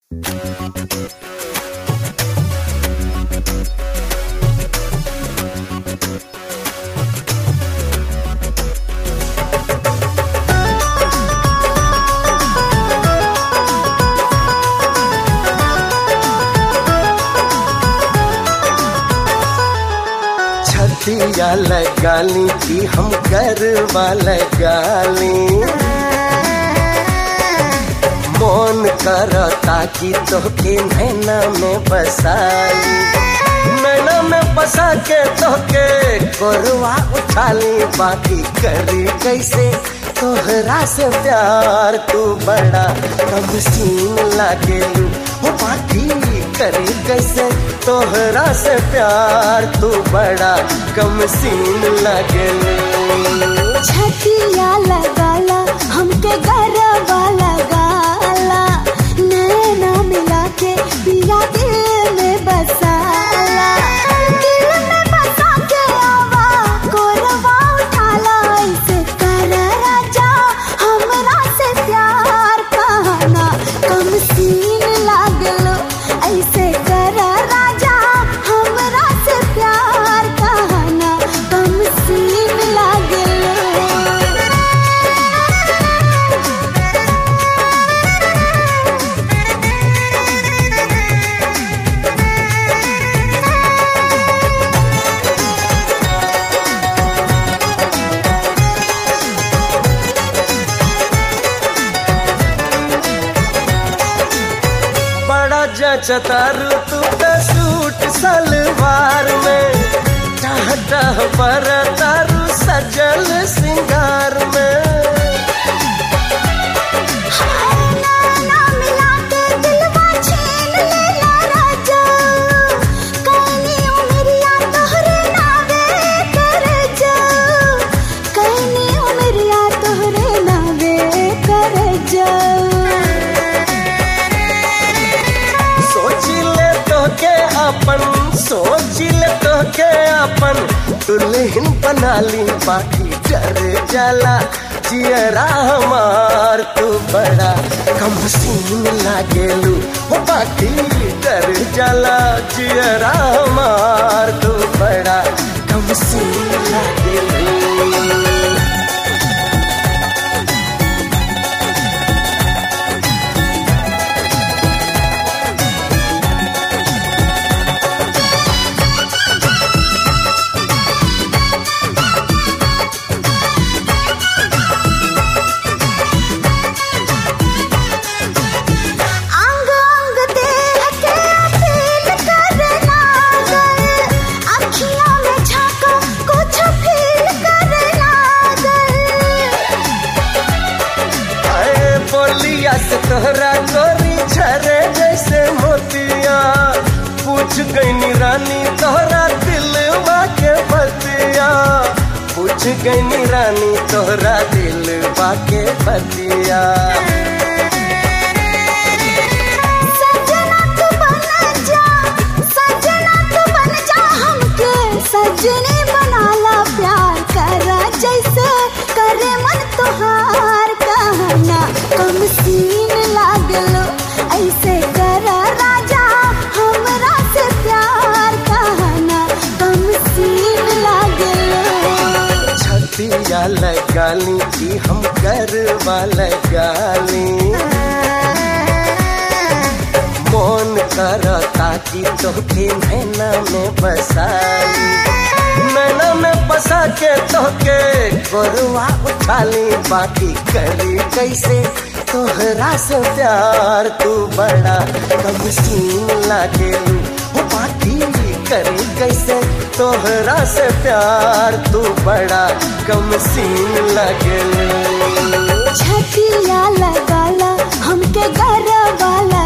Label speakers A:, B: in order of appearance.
A: छतिया लगाली कि हम गरबा लगाली, मन करता कि तोके नैना में बसाली, नैना में बसा के तोके कोरवा उठाली। बाकी करी कैसे तोहरा से प्यार, तू बड़ा कमसीन लागेलू। हो बाकी करी कैसे तोहरा से प्यार, तू बड़ा कमसीन लागेलू।
B: छतिया लगाला हमके गरबा लगाला, नैना मिला के पिया दिल में बसाला, दिल में बसा के आवा कोरवा उठाला। ऐसे कर राजा हमरा से प्यार, कहना कमसीन लागलो। ऐसे कर राजा हमरा से प्यार, कहना कमसीन लागलो।
A: जचतारू तू तो सूट सलवार में, टह टह पर तारू सजल सिंगार में।
B: नैना मिला के दिलवा छीन लेला राजा, कैनी उमरिया तोहरे नावे कर जा, कैनी उमरिया तोहरे नावे कर जा।
A: सोचिले तोके अपन दुल्हन बनाली। बाकी डर जाला जियरा हमार, तू बड़ा कमसीन लागेलू। हो बाकी डर जाला जियरा हमार, तू बड़ा कमसीन लागेलू। तोहरा गोरी झरे जैसे मोतिया, पूछ गईनी रानी तोहरा दिलवा के बतिया, पूछ गईनी रानी तोहरा दिलवा के बतिया।
B: सजना तू बन जा, सजना तू बन जा, हमके सजनी बनाला। प्यार करा जैसे करे मन तोहार, कहना कमसीन लागलो। ऐसे करा राजा हमरा से प्यार, कहना कमसीन लागलो।
A: छतिया लगाली कि हम गरबा लगाली, मन करता कि तोके नैना में बसाली, नैना में बसा के तोके कोरवा उठाली। बाकी करी कैसे तोहरा से प्यार, तू बड़ा कमसीन लागेलू। हो बाकी करी कैसे तोहरा से प्यार, तू बड़ा कमसीन लागेलू।
B: छतिया लगाला हमके गरबा